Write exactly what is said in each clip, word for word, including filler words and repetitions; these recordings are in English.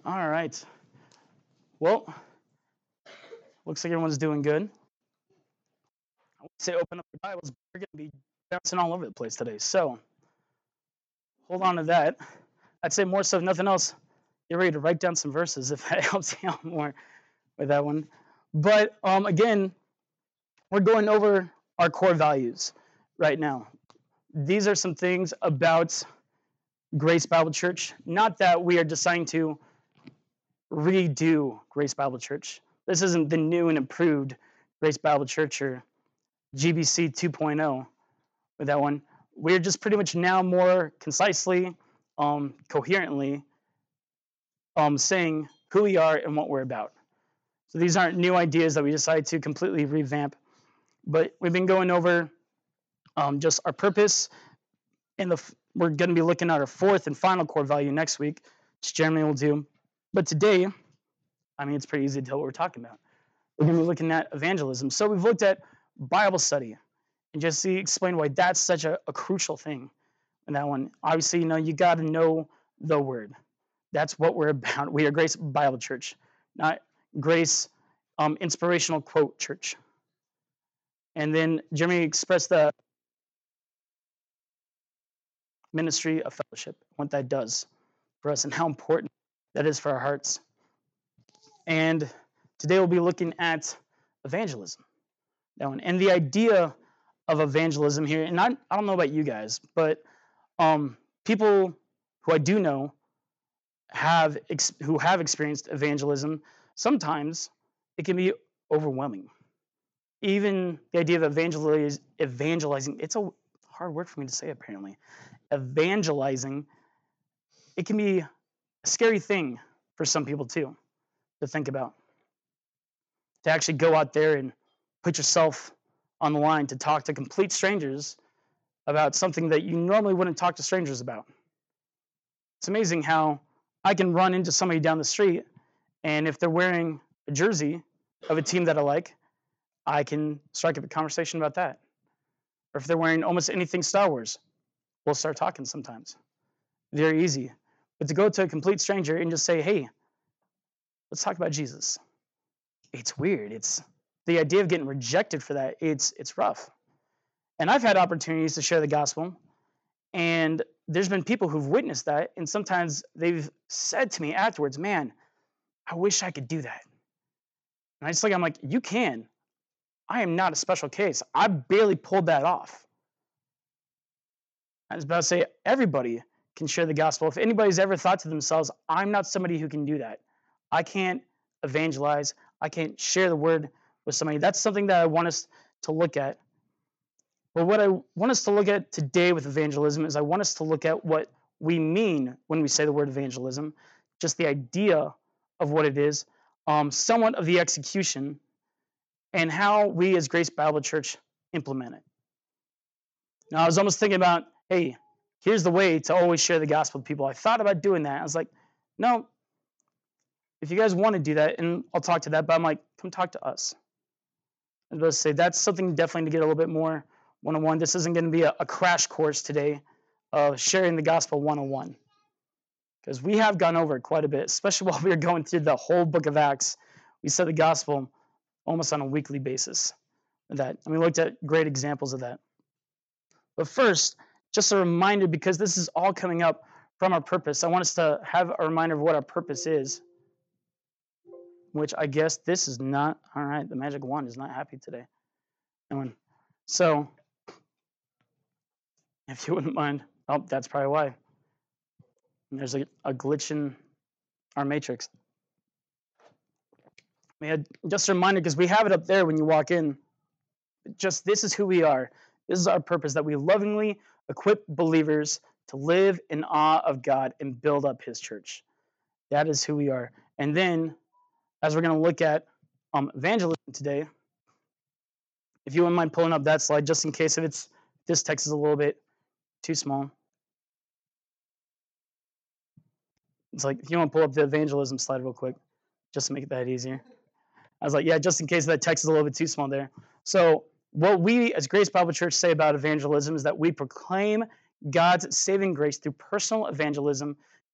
All right. Well, looks like everyone's doing good. I would say open up your Bibles. We're going to be bouncing all over the place today. So hold on to that. I'd say more so, if nothing else, get ready to write down some verses if that helps you out more with that one. But um, again, we're going over our core values right now. These are some things about Grace Bible Church. Not that we are deciding to redo Grace Bible Church. This isn't the new and improved Grace Bible Church or G B C two point oh with that one. We're just pretty much now more concisely, um, coherently um, saying who we are and what we're about. So these aren't new ideas that we decided to completely revamp, but we've been going over um, just our purpose, and the we're going to be looking at our fourth and final core value next week, which Jeremy will do. But today, I mean, it's pretty easy to tell what we're talking about. We're going to be looking at evangelism. So we've looked at Bible study, and just to explain why that's such a, a crucial thing in that one. Obviously, you know, you got to know the word. That's what we're about. We are Grace Bible Church, not Grace um, Inspirational Quote Church. And then Jeremy expressed the ministry of fellowship, what that does for us and how important that is for our hearts. And today we'll be looking at evangelism. That one. And the idea of evangelism here, and I, I don't know about you guys, but um, people who I do know have ex- who have experienced evangelism, sometimes it can be overwhelming. Even the idea of evangeliz- evangelizing, it's a hard word for me to say apparently. Evangelizing, it can be a scary thing for some people too, to think about. To actually go out there and put yourself on the line to talk to complete strangers about something that you normally wouldn't talk to strangers about. It's amazing how I can run into somebody down the street, and if they're wearing a jersey of a team that I like, I can strike up a conversation about that. Or if they're wearing almost anything Star Wars, we'll start talking sometimes. Very easy. But to go to a complete stranger and just say, hey, let's talk about Jesus. It's weird. It's the idea of getting rejected for that. It's it's rough. And I've had opportunities to share the gospel, and there's been people who've witnessed that, and sometimes they've said to me afterwards, man, I wish I could do that. And I just like, I'm like, you can. I am not a special case. I barely pulled that off. I was about to say, everybody can share the gospel. If anybody's ever thought to themselves, I'm not somebody who can do that. I can't evangelize. I can't share the word with somebody. That's something that I want us to look at. But what I want us to look at today with evangelism is I want us to look at what we mean when we say the word evangelism, just the idea of what it is, um, somewhat of the execution, and how we as Grace Bible Church implement it. Now, I was almost thinking about, hey, here's the way to always share the gospel with people. I thought about doing that. I was like, no, if you guys want to do that, and I'll talk to that, but I'm like, come talk to us. I was about to say, that's something definitely to get a little bit more one-on-one. This isn't going to be a, a crash course today of sharing the gospel one-on-one. Because we have gone over it quite a bit, especially while we were going through the whole book of Acts. We said the gospel almost on a weekly basis. That, and we looked at great examples of that. But first, just a reminder, because this is all coming up from our purpose, I want us to have a reminder of what our purpose is, which I guess this is not. All right, the magic wand is not happy today. So, if you wouldn't mind, oh, that's probably why. And there's a, a glitch in our matrix. We had just a reminder, because we have it up there when you walk in. Just this is who we are. This is our purpose, that we lovingly equip believers to live in awe of God and build up his church. That is who we are. And then, as we're going to look at um, evangelism today, if you wouldn't mind pulling up that slide, just in case if it's this text is a little bit too small. It's like, if you want to pull up the evangelism slide real quick, just to make that easier. I was like, yeah, just in case that text is a little bit too small there. So what we as Grace Bible Church say about evangelism is that we proclaim God's saving grace through personal evangelism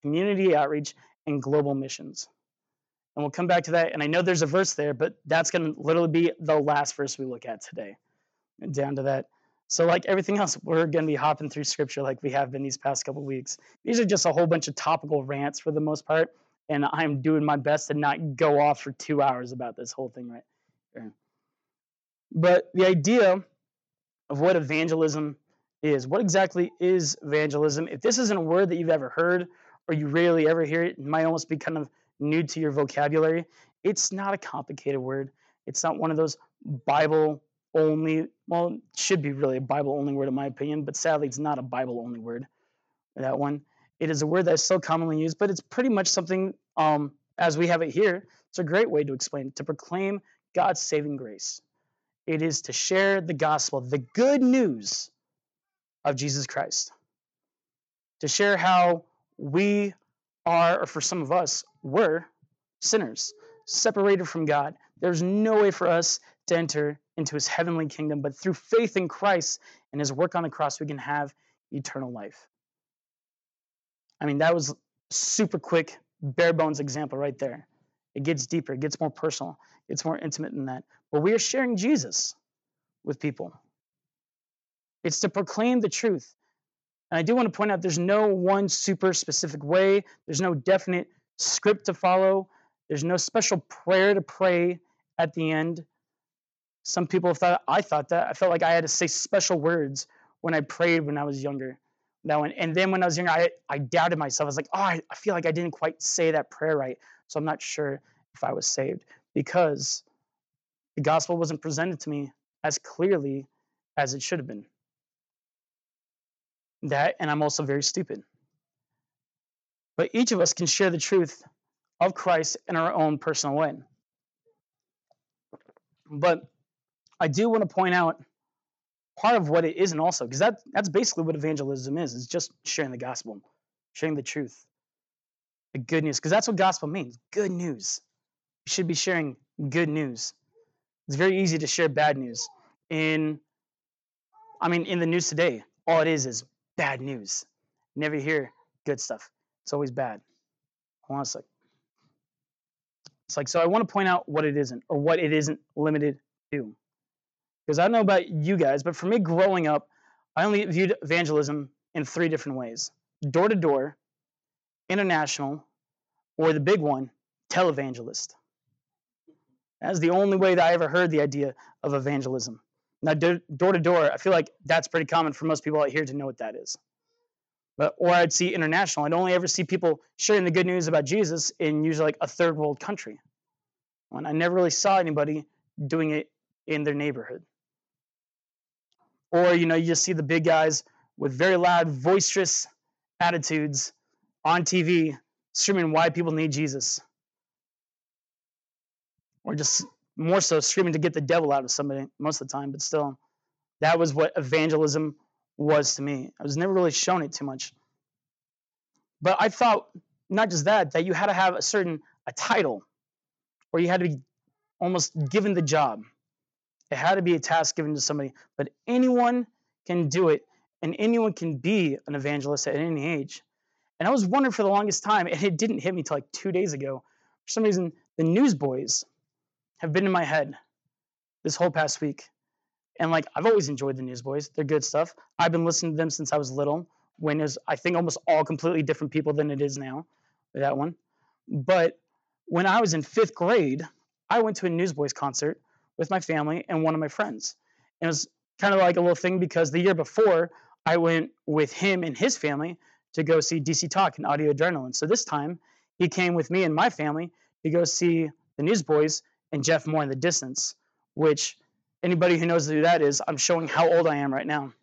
community outreach, and global missions. And we'll come back to that. And I know there's a verse there, but that's going to literally be the last verse we look at today. Down to that. So like everything else, we're going to be hopping through scripture like we have been these past couple weeks. These are just a whole bunch of topical rants for the most part. And I'm doing my best to not go off for two hours about this whole thing right here. But the idea of what evangelism is, what exactly is evangelism? If this isn't a word that you've ever heard or you rarely ever hear it, it might almost be kind of new to your vocabulary. It's not a complicated word. It's not one of those Bible only, well, it should be really a Bible only word in my opinion, but sadly it's not a Bible only word, that one. It is a word that is so commonly used, but it's pretty much something, um, as we have it here, it's a great way to explain it, to proclaim God's saving grace. It is to share the gospel, the good news of Jesus Christ. To share how we are, or for some of us, were sinners, separated from God. There's no way for us to enter into his heavenly kingdom, but through faith in Christ and his work on the cross, we can have eternal life. I mean, that was super quick, bare bones example right there. It gets deeper, it gets more personal, it's more intimate than that. But we are sharing Jesus with people. It's to proclaim the truth. And I do want to point out there's no one super specific way, there's no definite script to follow, there's no special prayer to pray at the end. Some people thought, I thought that. I felt like I had to say special words when I prayed when I was younger. That one. And then when I was younger, I, I doubted myself. I was like, oh, I, I feel like I didn't quite say that prayer right. So I'm not sure if I was saved because the gospel wasn't presented to me as clearly as it should have been. That, and I'm also very stupid. But each of us can share the truth of Christ in our own personal way. But I do want to point out part of what it isn't also, because that, that's basically what evangelism is. It's just sharing the gospel, sharing the truth, the good news, because that's what gospel means, good news. We should be sharing good news. It's very easy to share bad news. In, I mean, in the news today, all it is is bad news. You never hear good stuff. It's always bad. Honestly. It's like, so I want to point out what it isn't, or what it isn't limited to. Because I don't know about you guys, but for me growing up, I only viewed evangelism in three different ways. Door to door, international, or the big one, televangelist. That's the only way that I ever heard the idea of evangelism. Now, door to door, I feel like that's pretty common for most people out here to know what that is. But, or I'd see international. I'd only ever see people sharing the good news about Jesus in usually like a third world country. And I never really saw anybody doing it in their neighborhood. Or, you know, you just see the big guys with very loud, boisterous attitudes on T V screaming why people need Jesus. Or just more so screaming to get the devil out of somebody most of the time. But still, that was what evangelism was to me. I was never really shown it too much. But I thought, not just that, that you had to have a certain a title, or you had to be almost given the job. It had to be a task given to somebody. But anyone can do it, and anyone can be an evangelist at any age. And I was wondering for the longest time, and it didn't hit me till like two days ago. For some reason, the Newsboys have been in my head this whole past week. And like, I've always enjoyed the Newsboys. They're good stuff. I've been listening to them since I was little, when it was, I think, almost all completely different people than it is now, with that one. But when I was in fifth grade, I went to a Newsboys concert with my family and one of my friends. And it was kind of like a little thing because the year before, I went with him and his family to go see D C Talk and Audio Adrenaline. So this time, he came with me and my family to go see the Newsboys and Jeff Moore in the Distance, which anybody who knows who that is, I'm showing how old I am right now.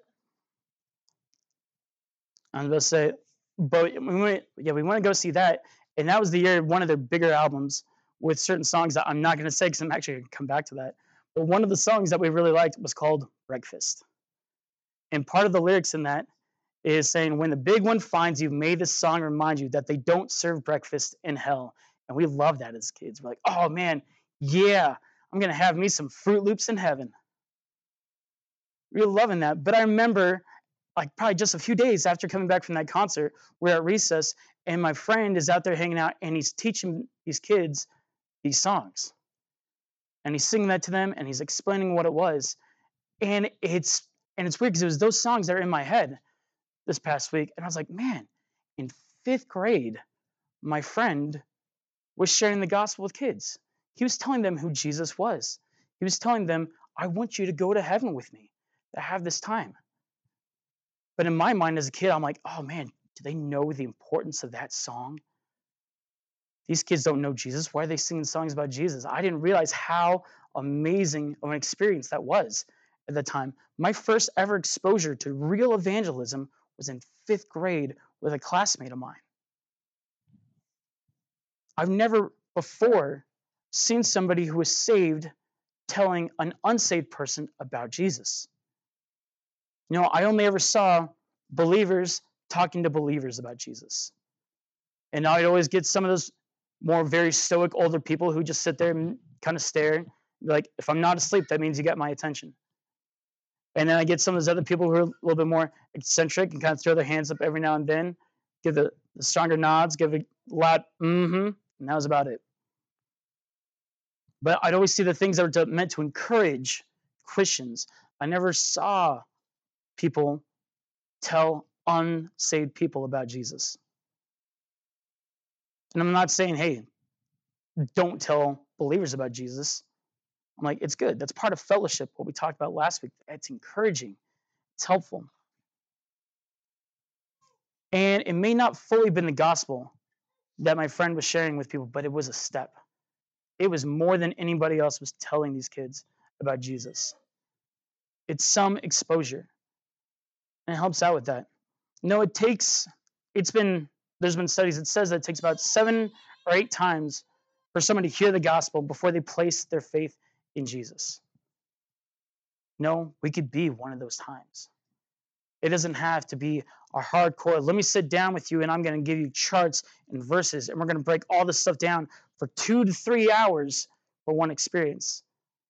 I was about to say, but we went, yeah, we want to go see that. And that was the year, one of their bigger albums with certain songs that I'm not going to say because I'm actually going to come back to that. But one of the songs that we really liked was called Breakfast. And part of the lyrics in that is saying, when the big one finds you, may this song remind you that they don't serve breakfast in hell. And we love that as kids. We're like, oh man, yeah, I'm going to have me some Fruit Loops in heaven. We were loving that. But I remember, like probably just a few days after coming back from that concert, we we're at recess, And my friend is out there hanging out, and he's teaching these kids these songs. And he's singing that to them, and he's explaining what it was. And it's and it's weird because it was those songs that are in my head this past week. And I was like, man, in fifth grade, my friend was sharing the gospel with kids. He was telling them who Jesus was. He was telling them, I want you to go to heaven with me, to have this time. But in my mind as a kid, I'm like, oh man, do they know the importance of that song? These kids don't know Jesus. Why are they singing songs about Jesus? I didn't realize how amazing of an experience that was at the time. My first ever exposure to real evangelism was in fifth grade with a classmate of mine. I've never before seen somebody who was saved telling an unsaved person about Jesus. You know, I only ever saw believers talking to believers about Jesus. And I'd always get some of those more very stoic older people who just sit there and kind of stare and be like, if I'm not asleep, that means you got my attention. And then I get some of those other people who are a little bit more eccentric and kind of throw their hands up every now and then, give the, the stronger nods, give a loud mm-hmm, and that was about it. But I'd always see the things that were to, meant to encourage Christians. I never saw people tell unsaved people about Jesus. And I'm not saying, hey, don't tell believers about Jesus. I'm like, it's good. That's part of fellowship, what we talked about last week. It's encouraging. It's helpful. And it may not fully been the gospel that my friend was sharing with people, but it was a step. It was more than anybody else was telling these kids about Jesus. It's some exposure. And it helps out with that. No, it takes, it's been, there's been studies that says that it takes about seven or eight times for someone to hear the gospel before they place their faith in Jesus. No, we could be one of those times. It doesn't have to be a hardcore, let me sit down with you and I'm going to give you charts and verses and we're going to break all this stuff down for two to three hours for one experience.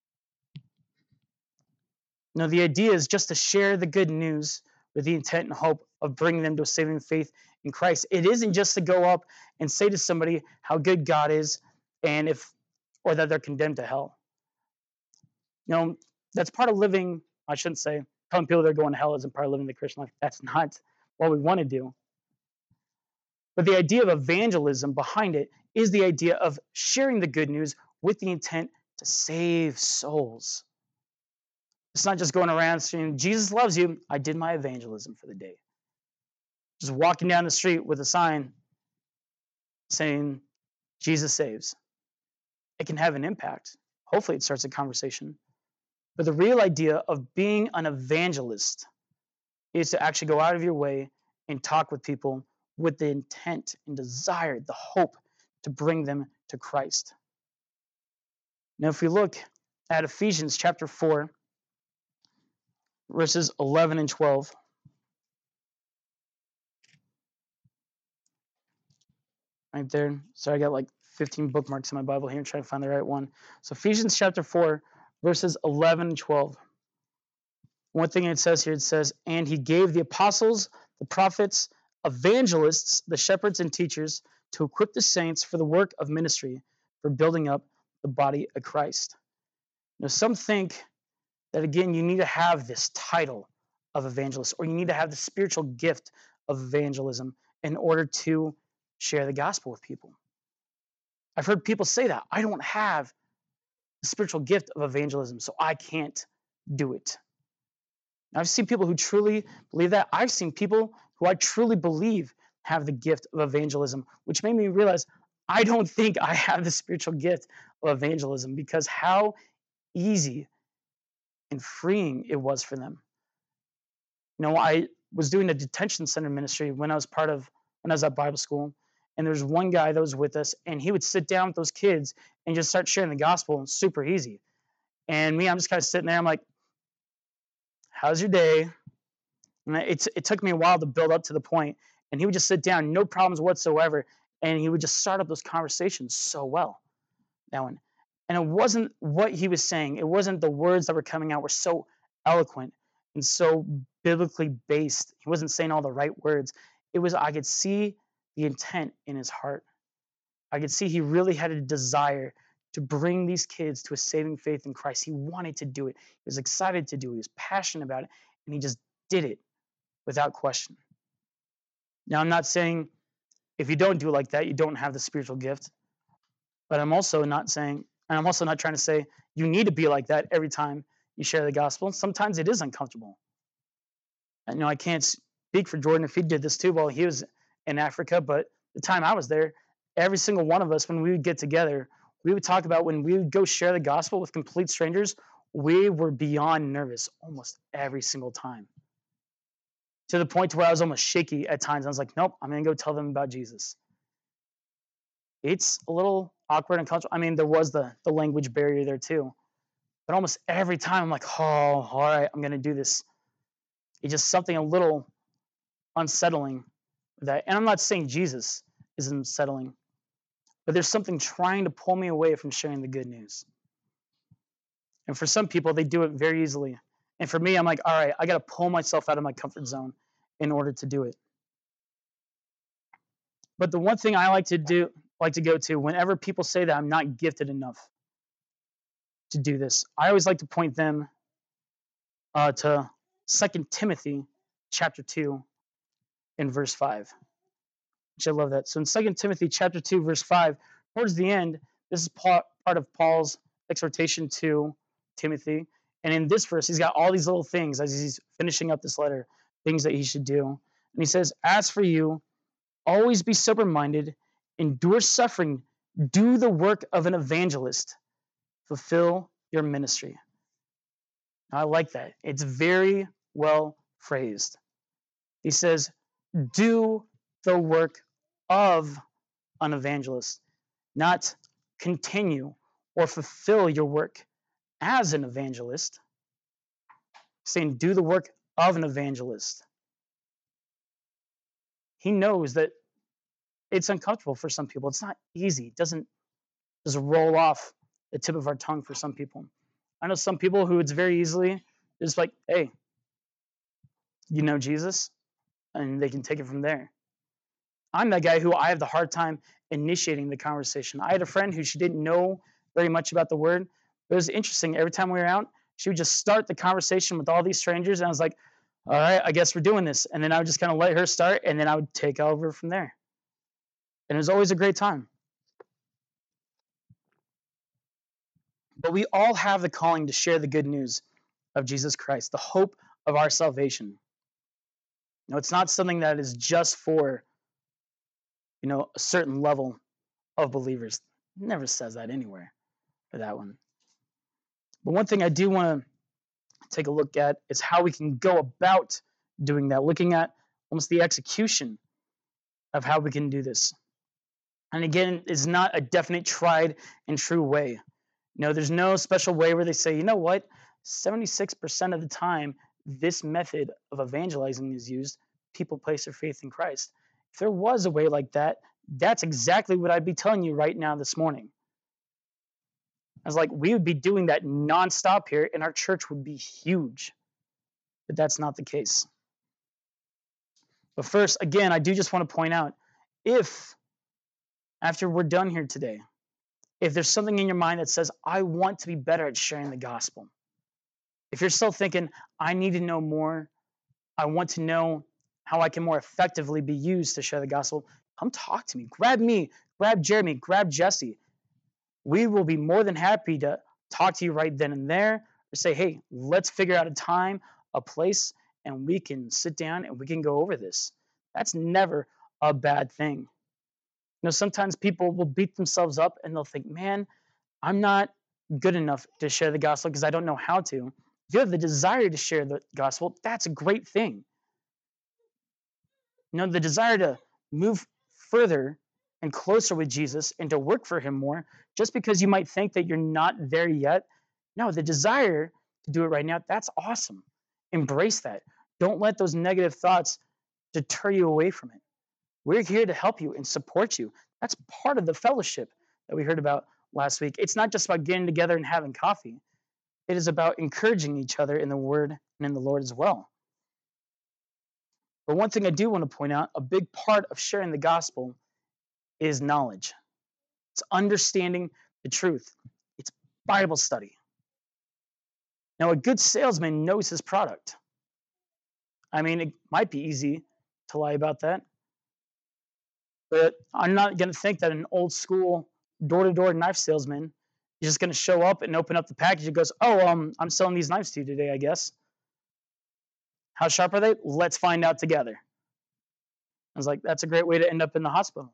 No, the idea is just to share the good news with the intent and hope of bringing them to a saving faith in Christ. It isn't just to go up and say to somebody how good God is and if, or that they're condemned to hell. You know, that's part of living, I shouldn't say, telling people they're going to hell isn't part of living the Christian life. That's not what we want to do. But the idea of evangelism behind it is the idea of sharing the good news with the intent to save souls. It's not just going around saying, Jesus loves you. I did my evangelism for the day. Just walking down the street with a sign saying, Jesus saves. It can have an impact. Hopefully it starts a conversation. But the real idea of being an evangelist is to actually go out of your way and talk with people with the intent and desire, the hope to bring them to Christ. Now, if we look at Ephesians chapter four, verses eleven and twelve. Right there. Sorry, I got like fifteen bookmarks in my Bible here and trying to find the right one. So Ephesians chapter four, verses eleven and twelve. One thing it says here, it says, and he gave the apostles, the prophets, evangelists, the shepherds and teachers to equip the saints for the work of ministry, for building up the body of Christ. Now, some think that, again, you need to have this title of evangelist, or you need to have the spiritual gift of evangelism in order to share the gospel with people. I've heard people say that. I don't have the spiritual gift of evangelism, so I can't do it. Now, I've seen people who truly believe that. I've seen people who I truly believe have the gift of evangelism, which made me realize I don't think I have the spiritual gift of evangelism, because how easy and freeing it was for them. You know, I was doing a detention center ministry when I was part of, when I was at Bible school, and there was one guy that was with us, and he would sit down with those kids and just start sharing the gospel, super easy. And me, I'm just kind of sitting there, I'm like, how's your day? And it, it took me a while to build up to the point, and he would just sit down, no problems whatsoever, and he would just start up those conversations so well. That one. And it wasn't what he was saying. It wasn't the words that were coming out were so eloquent and so biblically based. He wasn't saying all the right words. It was, I could see the intent in his heart. I could see he really had a desire to bring these kids to a saving faith in Christ. He wanted to do it. He was excited to do it. He was passionate about it, and he just did it without question. Now, I'm not saying if you don't do it like that, you don't have the spiritual gift, but I'm also not saying, and I'm also not trying to say you need to be like that every time you share the gospel. Sometimes it is uncomfortable. I know I can't speak for Jordan if he did this too while he was in Africa, but the time I was there, every single one of us, when we would get together, we would talk about when we would go share the gospel with complete strangers, we were beyond nervous almost every single time. To the point where I was almost shaky at times. I was like, nope, I'm going to go tell them about Jesus. It's a little awkward and uncomfortable. I mean, there was the, the language barrier there too. But almost every time I'm like, oh, all right, I'm going to do this. It's just something a little unsettling with that. And I'm not saying Jesus is unsettling, but there's something trying to pull me away from sharing the good news. And for some people, they do it very easily. And for me, I'm like, all right, I got to pull myself out of my comfort zone in order to do it. But the one thing I like to do, like to go to whenever people say that I'm not gifted enough to do this, I always like to point them uh, to Second Timothy chapter two and verse five, which I love that. So in Second Timothy chapter two, verse five, towards the end, this is part of Paul's exhortation to Timothy. And in this verse, he's got all these little things as he's finishing up this letter, things that he should do. And he says, as for you, always be sober-minded, endure suffering, do the work of an evangelist, fulfill your ministry. I like that. It's very well phrased. He says, do the work of an evangelist, not continue or fulfill your work as an evangelist. Saying, do the work of an evangelist. He knows that it's uncomfortable for some people. It's not easy. It doesn't just roll off the tip of our tongue for some people. I know some people who it's very easily just like, hey, you know Jesus? And they can take it from there. I'm that guy who I have the hard time initiating the conversation. I had a friend who she didn't know very much about the word. But it was interesting. Every time we were out, she would just start the conversation with all these strangers. And I was like, all right, I guess we're doing this. And then I would just kind of let her start, and then I would take over from there. And it was always a great time. But we all have the calling to share the good news of Jesus Christ, the hope of our salvation. You know, it's not something that is just for, you know, a certain level of believers. It never says that anywhere for that one. But one thing I do want to take a look at is how we can go about doing that, looking at almost the execution of how we can do this. And again, it's not a definite tried and true way. You know, there's no special way where they say, you know what, seventy-six percent of the time this method of evangelizing is used, people place their faith in Christ. If there was a way like that, that's exactly what I'd be telling you right now this morning. I was like, we would be doing that nonstop here, and our church would be huge. But that's not the case. But first, again, I do just want to point out, if after we're done here today, if there's something in your mind that says, I want to be better at sharing the gospel, if you're still thinking, I need to know more, I want to know how I can more effectively be used to share the gospel, come talk to me. Grab me, grab Jeremy, grab Jesse. We will be more than happy to talk to you right then and there, or say, hey, let's figure out a time, a place, and we can sit down and we can go over this. That's never a bad thing. You know, sometimes people will beat themselves up and they'll think, man, I'm not good enough to share the gospel because I don't know how to. If you have the desire to share the gospel, that's a great thing. You know, the desire to move further and closer with Jesus and to work for him more, just because you might think that you're not there yet. No, the desire to do it right now, that's awesome. Embrace that. Don't let those negative thoughts deter you away from it. We're here to help you and support you. That's part of the fellowship that we heard about last week. It's not just about getting together and having coffee. It is about encouraging each other in the Word and in the Lord as well. But one thing I do want to point out, a big part of sharing the gospel is knowledge. It's understanding the truth. It's Bible study. Now, a good salesman knows his product. I mean, it might be easy to lie about that, but I'm not going to think that an old school door-to-door knife salesman is just going to show up and open up the package and goes, oh, um, I'm selling these knives to you today, I guess. How sharp are they? Let's find out together. I was like, that's a great way to end up in the hospital.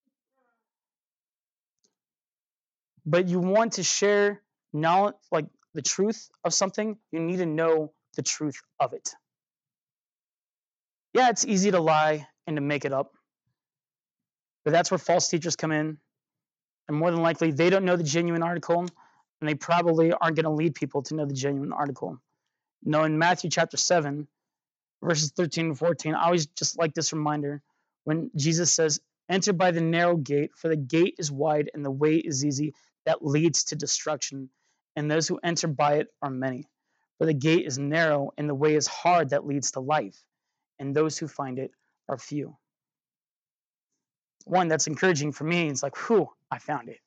But you want to share knowledge, like the truth of something, you need to know the truth of it. Yeah, it's easy to lie and to make it up. But that's where false teachers come in. And more than likely, they don't know the genuine article, and they probably aren't going to lead people to know the genuine article. No, in Matthew chapter seven, verses thirteen and fourteen, I always just like this reminder when Jesus says, enter by the narrow gate, for the gate is wide and the way is easy that leads to destruction, and those who enter by it are many. For the gate is narrow and the way is hard that leads to life, and those who find it are few. One, that's encouraging for me. It's like, whew, I found it.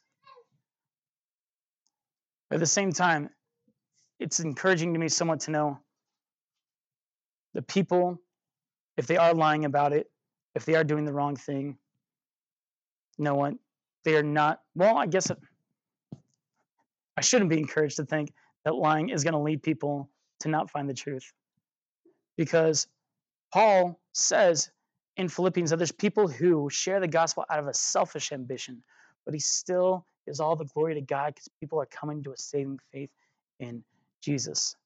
But at the same time, it's encouraging to me somewhat to know the people, if they are lying about it, if they are doing the wrong thing, you know what? They are not, well, I guess it, I shouldn't be encouraged to think that lying is going to lead people to not find the truth. Because Paul says in Philippians that there's people who share the gospel out of a selfish ambition, but he still gives all the glory to God because people are coming to a saving faith in Jesus.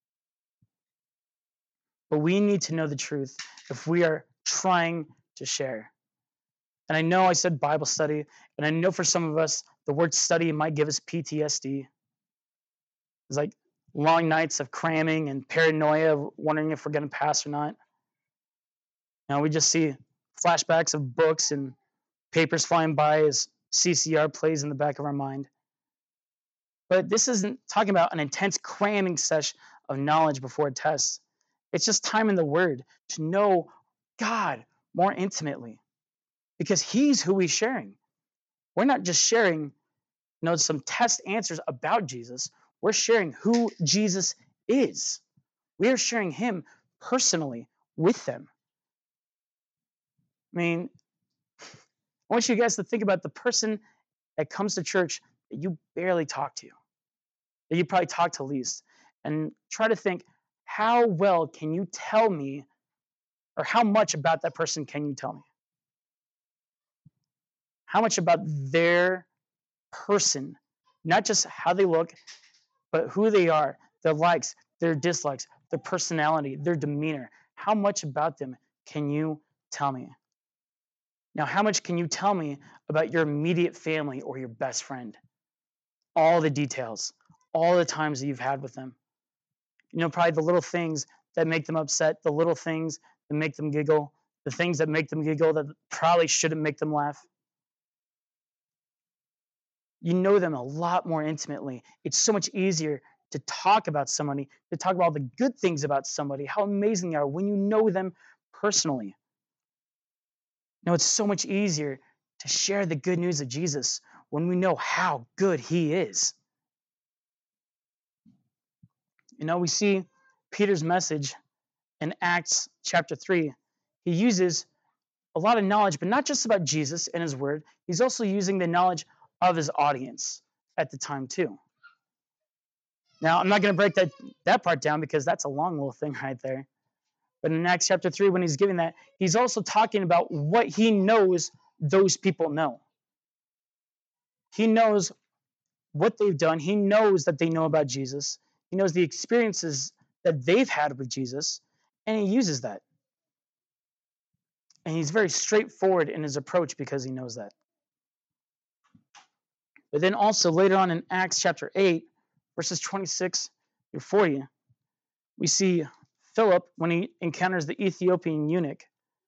But we need to know the truth if we are trying to share. And I know I said Bible study, and I know for some of us, the word study might give us P T S D. It's like long nights of cramming and paranoia, wondering if we're going to pass or not. Now we just see flashbacks of books and papers flying by as C C R plays in the back of our mind. But this isn't talking about an intense cramming session of knowledge before a test. It's just time in the Word to know God more intimately, because He's who we're sharing. We're not just sharing, you know, some test answers about Jesus. We're sharing who Jesus is. We are sharing Him personally with them. I mean, I want you guys to think about the person that comes to church that you barely talk to, that you probably talk to least, and try to think, how well can you tell me, or how much about that person can you tell me? How much about their person, not just how they look, but who they are, their likes, their dislikes, their personality, their demeanor. How much about them can you tell me? Now, how much can you tell me about your immediate family or your best friend? All the details, all the times that you've had with them. You know, probably the little things that make them upset, the little things that make them giggle, the things that make them giggle that probably shouldn't make them laugh. You know them a lot more intimately. It's so much easier to talk about somebody, to talk about all the good things about somebody, how amazing they are when you know them personally. Now, it's so much easier to share the good news of Jesus when we know how good He is. You know, we see Peter's message in Acts chapter three. He uses a lot of knowledge, but not just about Jesus and His word. He's also using the knowledge of his audience at the time too. Now, I'm not going to break that, that part down because that's a long little thing right there. But in Acts chapter three, when he's giving that, he's also talking about what he knows those people know. He knows what they've done. He knows that they know about Jesus. He knows the experiences that they've had with Jesus, and he uses that. And he's very straightforward in his approach because he knows that. But then also later on in Acts chapter eight, verses twenty-six through forty, we see Philip when he encounters the Ethiopian eunuch.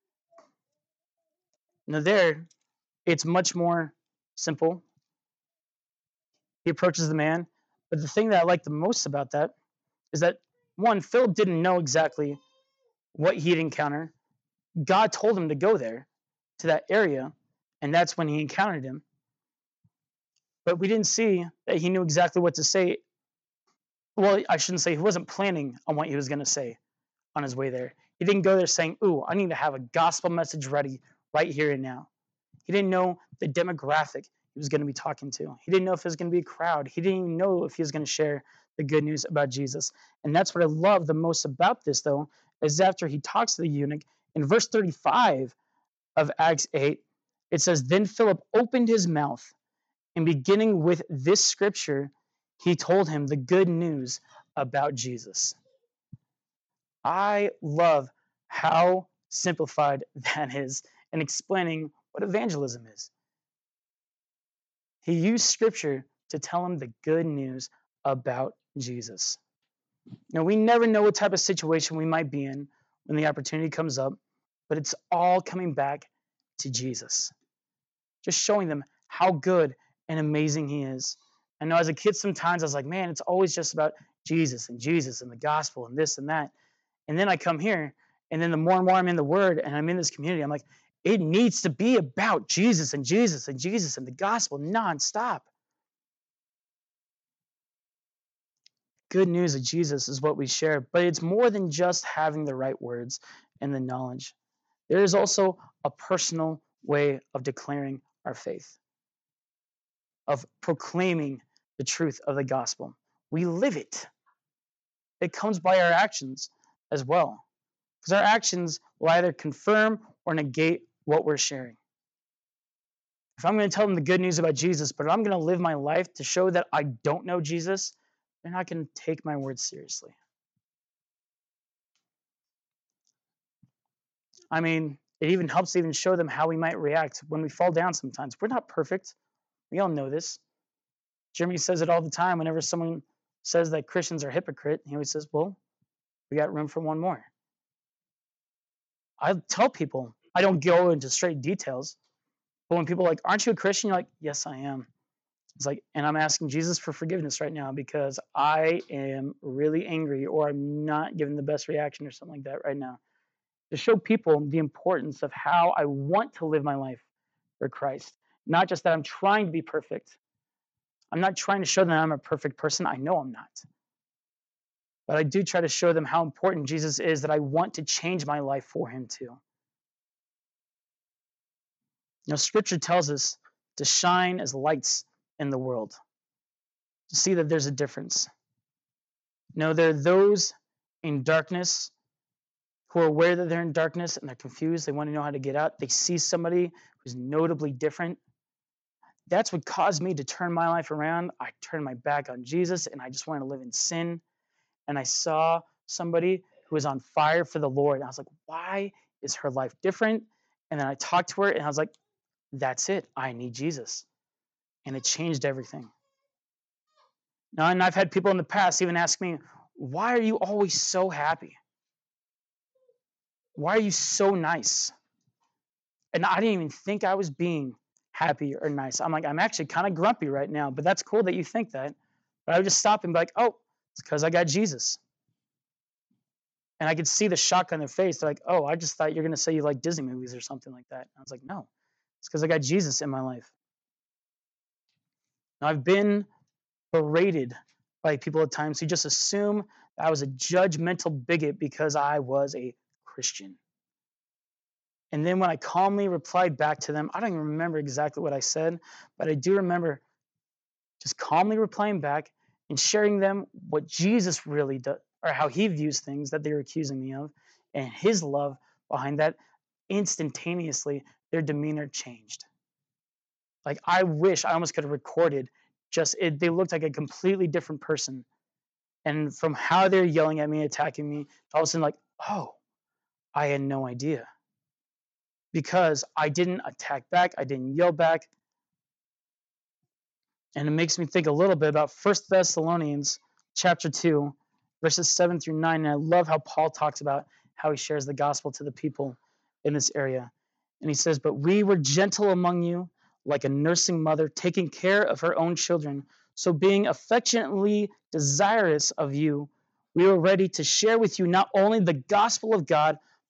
Now there, it's much more simple. He approaches the man. But the thing that I like the most about that is that, one, Philip didn't know exactly what he'd encounter. God told him to go there, to that area, and that's when he encountered him. But we didn't see that he knew exactly what to say. Well, I shouldn't say he wasn't planning on what he was going to say on his way there. He didn't go there saying, ooh, I need to have a gospel message ready right here and now. He didn't know the demographic he was going to be talking to. He didn't know if it was going to be a crowd. He didn't even know if he was going to share the good news about Jesus. And that's what I love the most about this, though, is after he talks to the eunuch, in verse thirty-five of Acts eight, it says, then Philip opened his mouth, and beginning with this scripture, he told him the good news about Jesus. I love how simplified that is in explaining what evangelism is. He used scripture to tell him the good news about Jesus. Now, we never know what type of situation we might be in when the opportunity comes up, but it's all coming back to Jesus. Just showing them how good and amazing he is. I know as a kid, sometimes I was like, man, it's always just about Jesus and Jesus and the gospel and this and that. And then I come here, and then the more and more I'm in the Word and I'm in this community, I'm like, it needs to be about Jesus and Jesus and Jesus and the gospel nonstop. Good news of Jesus is what we share, but it's more than just having the right words and the knowledge. There is also a personal way of declaring our faith, of proclaiming the truth of the gospel. We live it. It comes by our actions as well, because our actions will either confirm or negate what we're sharing. If I'm going to tell them the good news about Jesus, but I'm going to live my life to show that I don't know Jesus, they're not going to take my words seriously. I mean, it even helps to even show them how we might react when we fall down sometimes. We're not perfect. We all know this. Jeremy says it all the time whenever someone says that Christians are hypocrite. He always says, well, we got room for one more. I tell people, I don't go into straight details, but when people are like, aren't you a Christian? You're like, yes, I am. It's like, and I'm asking Jesus for forgiveness right now because I am really angry or I'm not giving the best reaction or something like that right now. To show people the importance of how I want to live my life for Christ. Not just that I'm trying to be perfect. I'm not trying to show them I'm a perfect person. I know I'm not. But I do try to show them how important Jesus is, that I want to change my life for him too. You know, scripture tells us to shine as lights in the world, to see that there's a difference. You know, there are those in darkness who are aware that they're in darkness and they're confused. They want to know how to get out. They see somebody who's notably different. That's what caused me to turn my life around. I turned my back on Jesus and I just wanted to live in sin. And I saw somebody who was on fire for the Lord. And I was like, why is her life different? And then I talked to her and I was like, that's it. I need Jesus. And it changed everything. Now, and I've had people in the past even ask me, why are you always so happy? Why are you so nice? And I didn't even think I was being happy or nice. I'm like, I'm actually kind of grumpy right now, but that's cool that you think that. But I would just stop and be like, oh, it's because I got Jesus. And I could see the shock on their face. They're like, oh, I just thought you're going to say you like Disney movies or something like that. And I was like, no, it's because I got Jesus in my life. Now, I've been berated by people at times who just assume that I was a judgmental bigot because I was a Christian. And then when I calmly replied back to them, I don't even remember exactly what I said, but I do remember just calmly replying back and sharing them what Jesus really does, or how he views things that they were accusing me of, and his love behind that. Instantaneously, their demeanor changed. Like, I wish I almost could have recorded just it. They looked like a completely different person. And from how they're yelling at me, attacking me, all of a sudden, like, oh, I had no idea. Because I didn't attack back, I didn't yell back. And it makes me think a little bit about First Thessalonians chapter two, verses seven through nine. And I love how Paul talks about how he shares the gospel to the people in this area. And he says, but we were gentle among you, like a nursing mother, taking care of her own children. So being affectionately desirous of you, we were ready to share with you not only the gospel of God,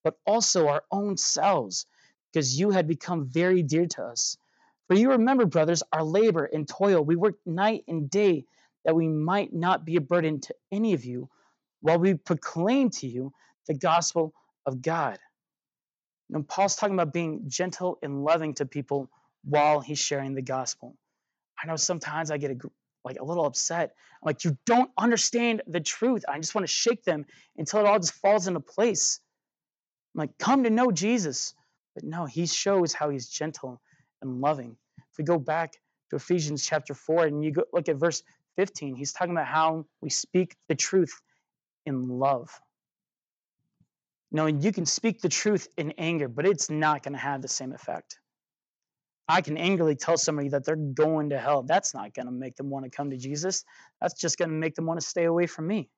but also our own selves, because you had become very dear to us. For you remember, brothers, our labor and toil. We worked night and day that we might not be a burden to any of you while we proclaim to you the gospel of God. And Paul's talking about being gentle and loving to people while he's sharing the gospel. I know sometimes I get a, like a little upset. I'm like, you don't understand the truth. I just want to shake them until it all just falls into place. I'm like, come to know Jesus. But no, he shows how he's gentle and loving. If we go back to Ephesians chapter four and you go look at verse fifteen, he's talking about how we speak the truth in love. No, you can speak the truth in anger, but it's not going to have the same effect. I can angrily tell somebody that they're going to hell. That's not going to make them want to come to Jesus. That's just going to make them want to stay away from me.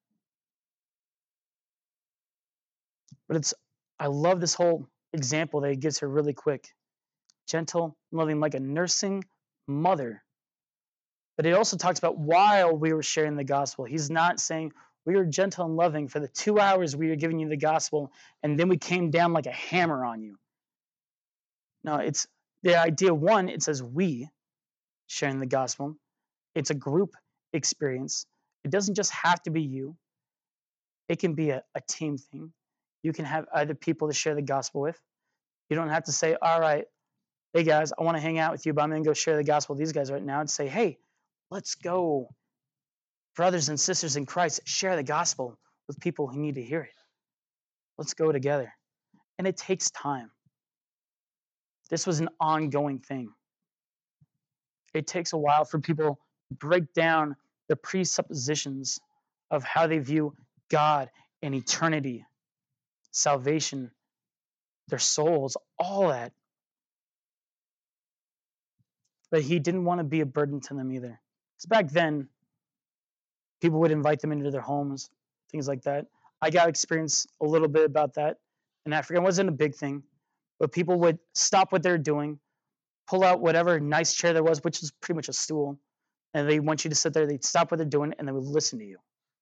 But it's, I love this whole example that he gives her really quick. Gentle, loving, like a nursing mother. But it also talks about while we were sharing the gospel. He's not saying we were gentle and loving for the two hours we were giving you the gospel, and then we came down like a hammer on you. No, it's the idea. One, it says we sharing the gospel. It's a group experience. It doesn't just have to be you. It can be a, a team thing. You can have other people to share the gospel with. You don't have to say, all right, hey guys, I want to hang out with you, but I'm going to go share the gospel with these guys right now. And say, hey, let's go, brothers and sisters in Christ, share the gospel with people who need to hear it. Let's go together. And it takes time. This was an ongoing thing. It takes a while for people to break down the presuppositions of how they view God and eternity, salvation, their souls, all that. But he didn't want to be a burden to them either. Because back then, people would invite them into their homes, things like that. I got experience a little bit about that in Africa. It wasn't a big thing, but people would stop what they're doing, pull out whatever nice chair there was, which was pretty much a stool, and they want you to sit there. They'd stop what they're doing, and they would listen to you.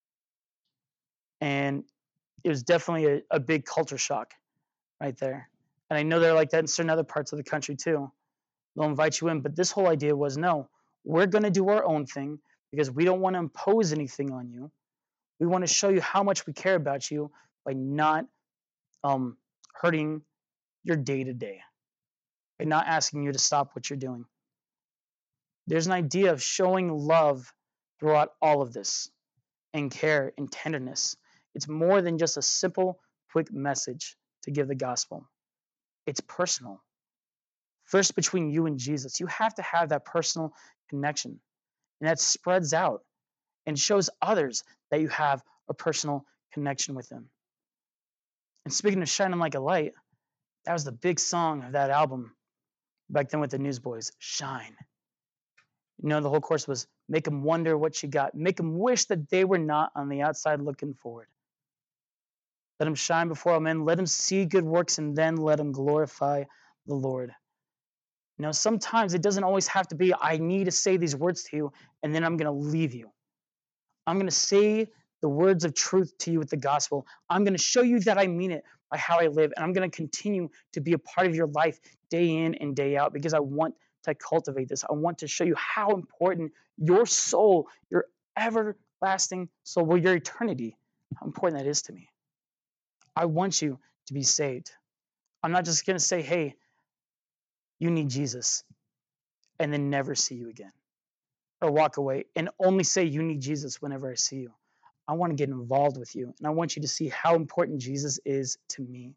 And it was definitely a, a big culture shock right there. And I know they're like that in certain other parts of the country too. They'll invite you in, but this whole idea was, no, we're going to do our own thing because we don't want to impose anything on you. We want to show you how much we care about you by not um, hurting your day to day, by not asking you to stop what you're doing. There's an idea of showing love throughout all of this, and care and tenderness. It's more than just a simple, quick message to give the gospel. It's personal. First, between you and Jesus, you have to have that personal connection. And that spreads out and shows others that you have a personal connection with Him. And speaking of shining like a light, that was the big song of that album back then with the Newsboys, Shine. You know, the whole chorus was, make them wonder what you got. Make them wish that they were not on the outside looking forward. Let them shine before all men. Let them see good works, and then let them glorify the Lord. You know, sometimes it doesn't always have to be, I need to say these words to you, and then I'm going to leave you. I'm going to say the words of truth to you with the gospel. I'm going to show you that I mean it by how I live, and I'm going to continue to be a part of your life day in and day out because I want to cultivate this. I want to show you how important your soul, your everlasting soul, well, your eternity, how important that is to me. I want you to be saved. I'm not just going to say, hey, you need Jesus, and then never see you again, or walk away and only say you need Jesus whenever I see you. I want to get involved with you, and I want you to see how important Jesus is to me.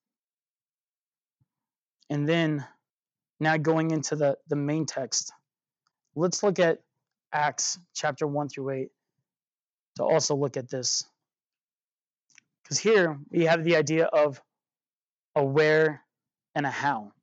And then, now going into the, the main text, let's look at Acts chapter one through eight to also look at this. Because here we have the idea of a where and a how.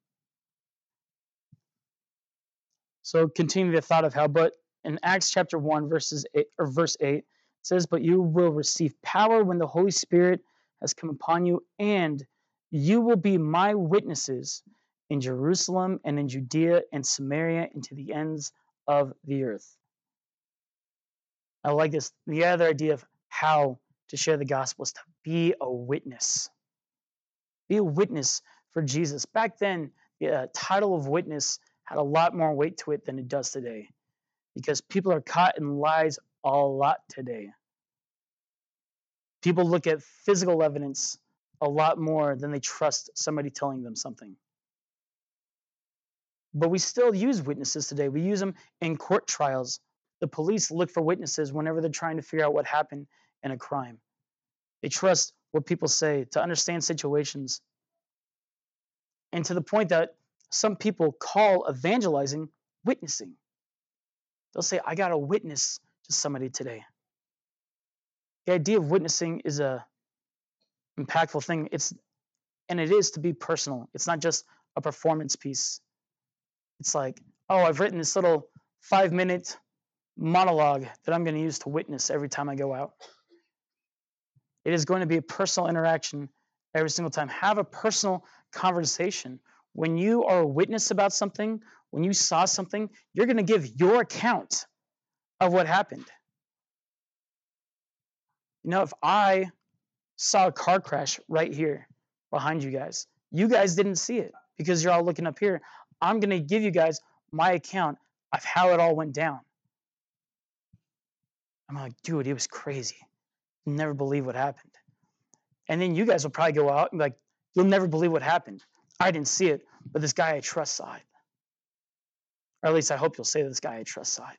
So continue the thought of how, but in Acts chapter one, verses eight, or verse eight, it says, but you will receive power when the Holy Spirit has come upon you, and you will be my witnesses in Jerusalem and in Judea and Samaria and to the ends of the earth. I like this. The other idea of how to share the gospel is to be a witness. Be a witness for Jesus. Back then, the uh, title of witness had a lot more weight to it than it does today, because people are caught in lies a lot today. People look at physical evidence a lot more than they trust somebody telling them something. But we still use witnesses today. We use them in court trials. The police look for witnesses whenever they're trying to figure out what happened in a crime. They trust what people say to understand situations. And to the point that some people call evangelizing witnessing. They'll say, I got to witness to somebody today. The idea of witnessing is a impactful thing. It's and it is to be personal. It's not just a performance piece. It's like, oh, I've written this little five-minute monologue that I'm going to use to witness every time I go out. It is going to be a personal interaction every single time. Have a personal conversation. When you are a witness about something, when you saw something, you're going to give your account of what happened. You know, if I saw a car crash right here behind you guys, you guys didn't see it because you're all looking up here. I'm going to give you guys my account of how it all went down. I'm like, dude, it was crazy. You'll never believe what happened. And then you guys will probably go out and be like, you'll never believe what happened. I didn't see it, but this guy I trust saw it. Or at least I hope you'll say this guy I trust saw it.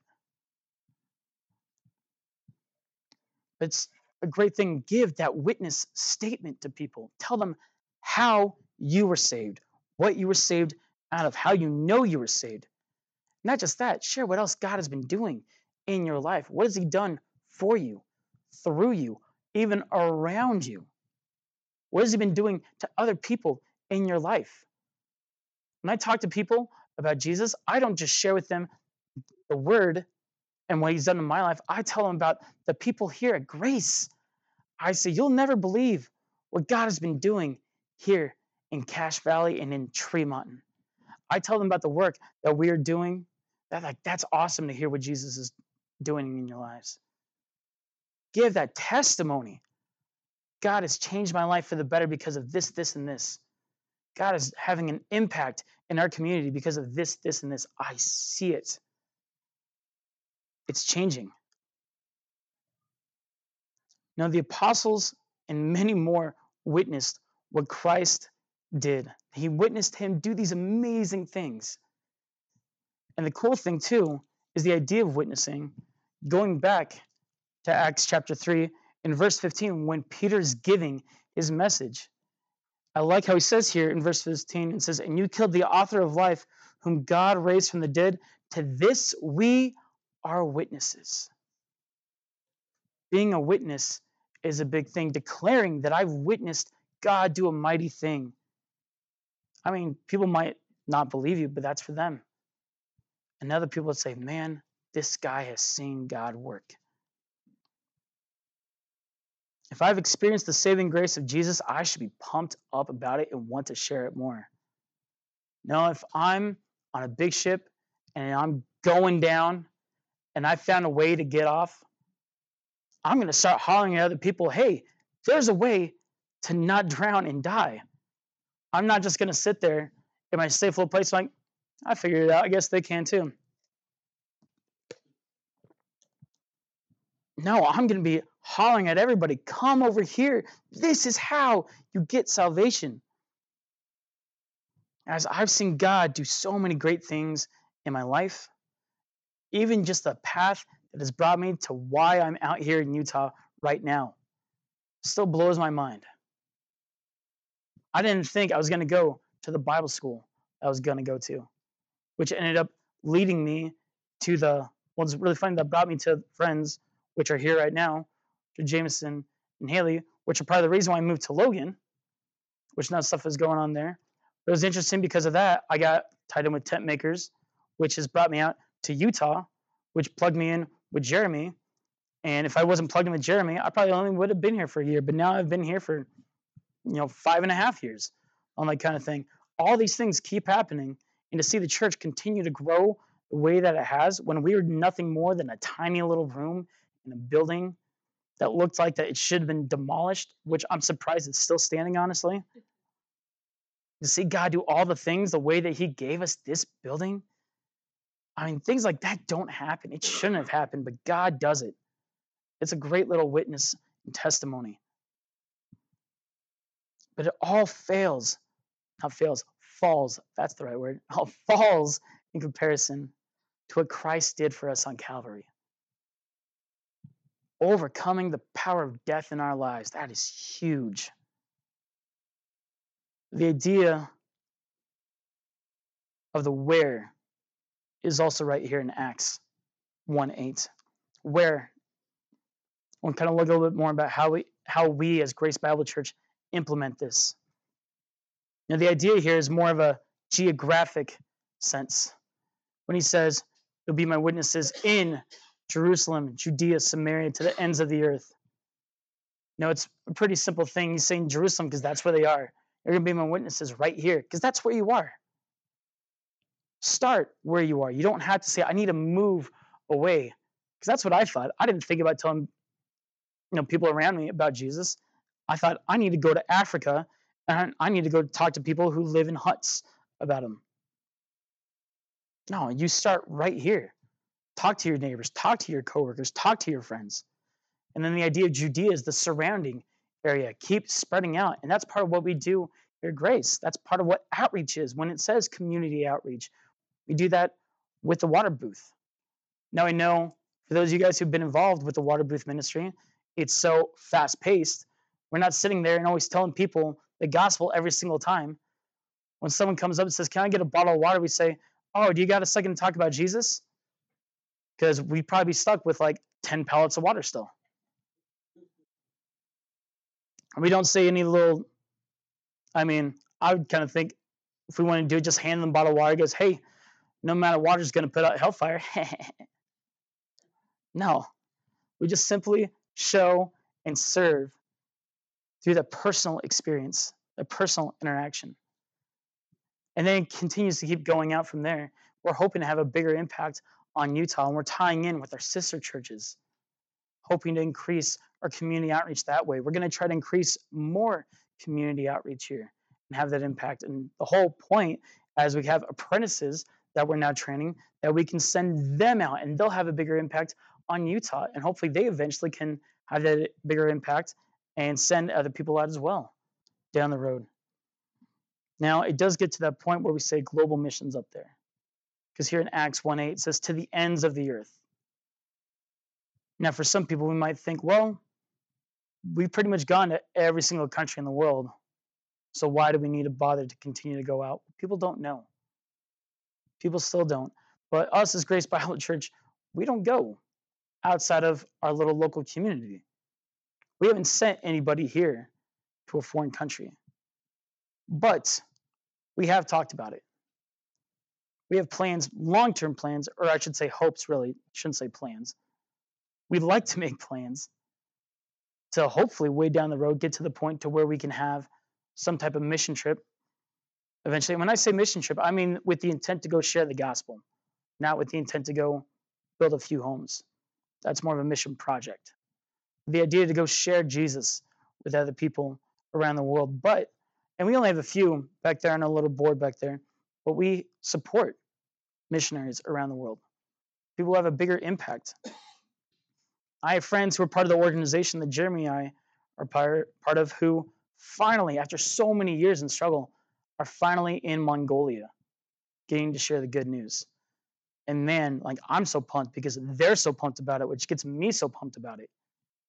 It's a great thing. Give that witness statement to people. Tell them how you were saved, what you were saved out of, how you know you were saved. Not just that, share what else God has been doing in your life. What has He done for you, through you, even around you? What has He been doing to other people in your life? When I talk to people about Jesus, I don't just share with them the word and what He's done in my life. I tell them about the people here at Grace. I say, you'll never believe what God has been doing here in Cache Valley and in Tremont. I tell them about the work that we are doing. That like that's awesome to hear what Jesus is doing in your lives. Give that testimony. God has changed my life for the better because of this, this, and this. God is having an impact in our community because of this, this, and this. I see it. It's changing. Now, the apostles and many more witnessed what Christ did. He witnessed Him do these amazing things. And the cool thing, too, is the idea of witnessing. Going back to Acts chapter three, in verse fifteen, when Peter's giving his message, I like how he says here in verse fifteen, it says, and you killed the author of life, whom God raised from the dead. To this we are witnesses. Being a witness is a big thing. Declaring that I've witnessed God do a mighty thing. I mean, people might not believe you, but that's for them. And other people would say, man, this guy has seen God work. If I've experienced the saving grace of Jesus, I should be pumped up about it and want to share it more. Now, if I'm on a big ship and I'm going down and I found a way to get off, I'm going to start hollering at other people, hey, there's a way to not drown and die. I'm not just going to sit there in my safe little place like, I figured it out. I guess they can too. No, I'm going to be hollering at everybody, come over here. This is how you get salvation. As I've seen God do so many great things in my life, even just the path that has brought me to why I'm out here in Utah right now still blows my mind. I didn't think I was going to go to the Bible school I was going to go to, which ended up leading me to the, well, it's really funny, that brought me to friends, which are here right now, to Jameson and Haley, which are part of the reason why I moved to Logan, which now stuff is going on there. It was interesting because of that. I got tied in with Tent Makers, which has brought me out to Utah, which plugged me in with Jeremy. And if I wasn't plugged in with Jeremy, I probably only would have been here for a year. But now I've been here for, you know, five and a half years on that kind of thing. All these things keep happening. And to see the church continue to grow the way that it has, when we were nothing more than a tiny little room in a building that looked like that it should have been demolished, which I'm surprised it's still standing, honestly. To see God do all the things the way that he gave us this building. I mean, things like that don't happen. It shouldn't have happened, but God does it. It's a great little witness and testimony. But it all fails, not fails, falls, that's the right word, all falls in comparison to what Christ did for us on Calvary. Overcoming the power of death in our lives, that is huge. The idea of the where is also right here in Acts one eight. Where? We'll kind of look a little bit more about how we, how we as Grace Bible Church implement this. Now, the idea here is more of a geographic sense. When he says, you'll be my witnesses in Jerusalem, Judea, Samaria, to the ends of the earth. Now, it's a pretty simple thing. He's saying Jerusalem because that's where they are. You're going to be my witnesses right here because that's where you are. Start where you are. You don't have to say, I need to move away. Because that's what I thought. I didn't think about telling you know, people around me about Jesus. I thought, I need to go to Africa and I need to go talk to people who live in huts about him. No, you start right here. Talk to your neighbors, talk to your coworkers, talk to your friends. And then the idea of Judea is the surrounding area. Keep spreading out. And that's part of what we do here at Grace. That's part of what outreach is. When it says community outreach, we do that with the water booth. Now, I know for those of you guys who've been involved with the water booth ministry, it's so fast-paced. We're not sitting there and always telling people the gospel every single time. When someone comes up and says, can I get a bottle of water? We say, oh, do you got a second to talk about Jesus? Because we'd probably be stuck with like ten pallets of water still. And we don't say any little, I mean, I would kind of think if we want to do it, just hand them a bottle of water. He goes, hey, no matter water is going to put out hellfire. No, we just simply show and serve through the personal experience, the personal interaction. And then it continues to keep going out from there. We're hoping to have a bigger impact on Utah, and we're tying in with our sister churches, hoping to increase our community outreach that way. We're going to try to increase more community outreach here and have that impact. And the whole point, as we have apprentices that we're now training, that we can send them out and they'll have a bigger impact on Utah. And hopefully they eventually can have that bigger impact and send other people out as well down the road. Now, it does get to that point where we say global missions up there. Because here in Acts one eight, it says, to the ends of the earth. Now, for some people, we might think, well, we've pretty much gone to every single country in the world. So why do we need to bother to continue to go out? People don't know. People still don't. But us as Grace Bible Church, we don't go outside of our little local community. We haven't sent anybody here to a foreign country. But we have talked about it. We have plans, long-term plans, or I should say hopes, really. I shouldn't say plans. We'd like to make plans to hopefully way down the road get to the point to where we can have some type of mission trip eventually. When I say mission trip, I mean with the intent to go share the gospel, not with the intent to go build a few homes. That's more of a mission project. The idea to go share Jesus with other people around the world. But, and we only have a few back there on a little board back there, but we support missionaries around the world. People who have a bigger impact. I have friends who are part of the organization that Jeremy and I are part, part of, who finally, after so many years in struggle, are finally in Mongolia getting to share the good news. And man, like, I'm so pumped because they're so pumped about it, which gets me so pumped about it.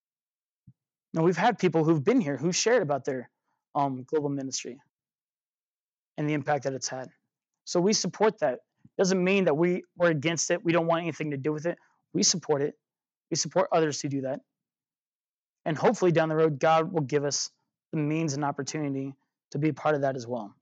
Now, we've had people who've been here who shared about their um, global ministry and the impact that it's had. So we support that. Doesn't mean that we, we're against it. We don't want anything to do with it. We support it. We support others who do that. And hopefully down the road, God will give us the means and opportunity to be a part of that as well.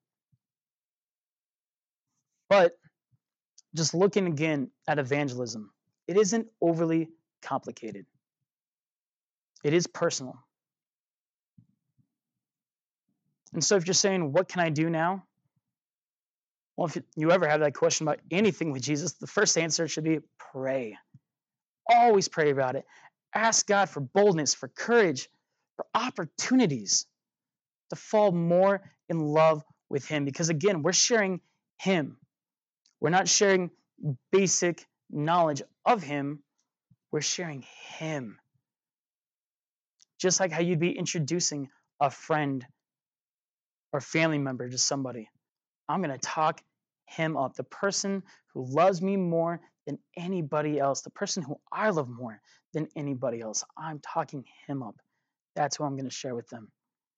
But just looking again at evangelism, it isn't overly complicated. It is personal. And so if you're saying, what can I do now? Well, if you ever have that question about anything with Jesus, the first answer should be pray. Always pray about it. Ask God for boldness, for courage, for opportunities to fall more in love with him, because again, we're sharing him. We're not sharing basic knowledge of him. We're sharing him. Just like how you'd be introducing a friend or family member to somebody. I'm going to talk him up. The person who loves me more than anybody else, the person who I love more than anybody else, I'm talking him up. That's who I'm going to share with them.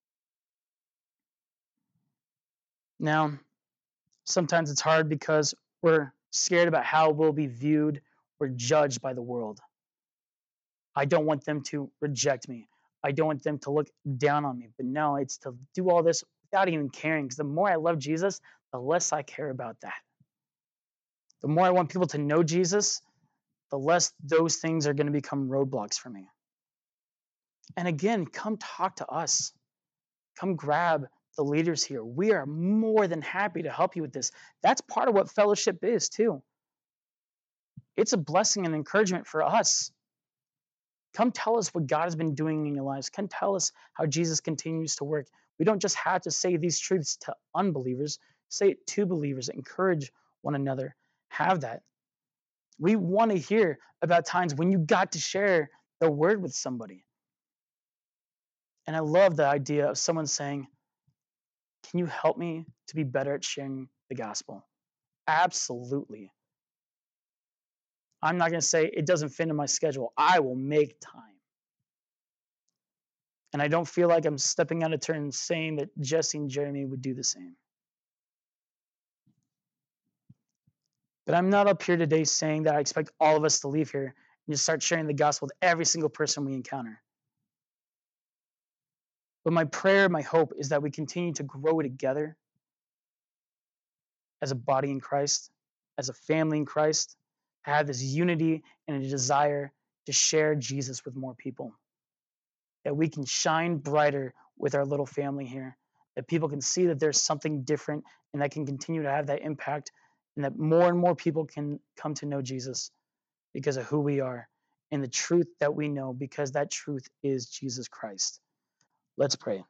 Now, sometimes it's hard because we're scared about how we'll be viewed or judged by the world. I don't want them to reject me. I don't want them to look down on me. But no, it's to do all this without even caring, because the more I love Jesus, the less I care about that. The more I want people to know Jesus, the less those things are going to become roadblocks for me. And again, come talk to us. Come grab the leaders here. We are more than happy to help you with this. That's part of what fellowship is too. It's a blessing and encouragement for us. Come tell us what God has been doing in your lives. Come tell us how Jesus continues to work. We don't just have to say these truths to unbelievers. Say it to believers. Encourage one another. Have that. We want to hear about times when you got to share the word with somebody. And I love the idea of someone saying, can you help me to be better at sharing the gospel? Absolutely. I'm not going to say it doesn't fit in my schedule. I will make time. And I don't feel like I'm stepping out of turn saying that Jesse and Jeremy would do the same. But I'm not up here today saying that I expect all of us to leave here and just start sharing the gospel with every single person we encounter. But my prayer, my hope is that we continue to grow together as a body in Christ, as a family in Christ, have this unity and a desire to share Jesus with more people. That we can shine brighter with our little family here. That people can see that there's something different and that can continue to have that impact, and that more and more people can come to know Jesus because of who we are and the truth that we know, because that truth is Jesus Christ. Let's pray.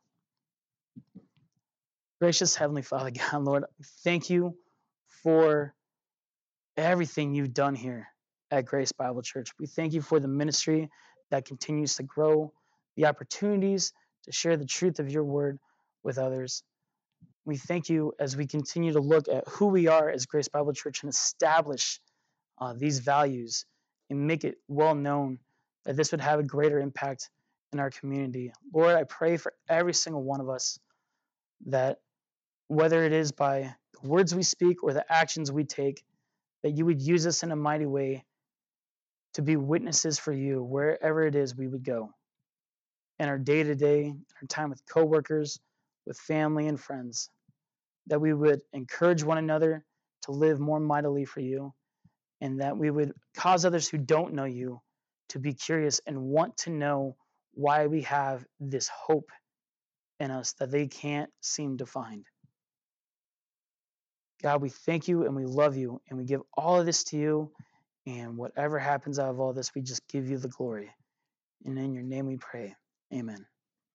Gracious Heavenly Father, God, Lord, thank you for everything you've done here at Grace Bible Church. We thank you for the ministry that continues to grow, the opportunities to share the truth of your word with others. We thank you as we continue to look at who we are as Grace Bible Church and establish uh, these values and make it well known that this would have a greater impact in our community. Lord, I pray for every single one of us that whether it is by the words we speak or the actions we take, that you would use us in a mighty way to be witnesses for you wherever it is we would go. In our day-to-day, our time with coworkers, with family and friends, that we would encourage one another to live more mightily for you, and that we would cause others who don't know you to be curious and want to know why we have this hope in us that they can't seem to find. God, we thank you and we love you, and we give all of this to you, and whatever happens out of all this, we just give you the glory. And in your name we pray. Amen.